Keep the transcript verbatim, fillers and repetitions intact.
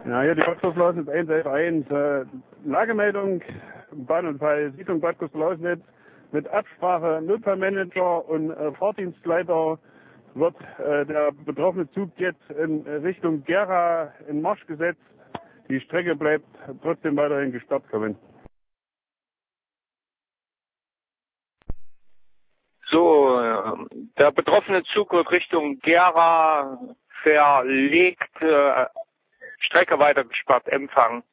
Ja, hier die Bad Gustav-Lausnitz eins elf eins. Äh, Lagemeldung, Bahnunfall, Siedlung Bad Gustav-Lausnitz. Mit Absprache Notfallmanager und äh, Fahrdienstleiter wird äh, der betroffene Zug jetzt in Richtung Gera in Marsch gesetzt. Die Strecke bleibt trotzdem weiterhin gesperrt kommen. So, äh, der betroffene Zug wird Richtung Gera verlegt, äh, Strecke weiter gesperrt, Empfang.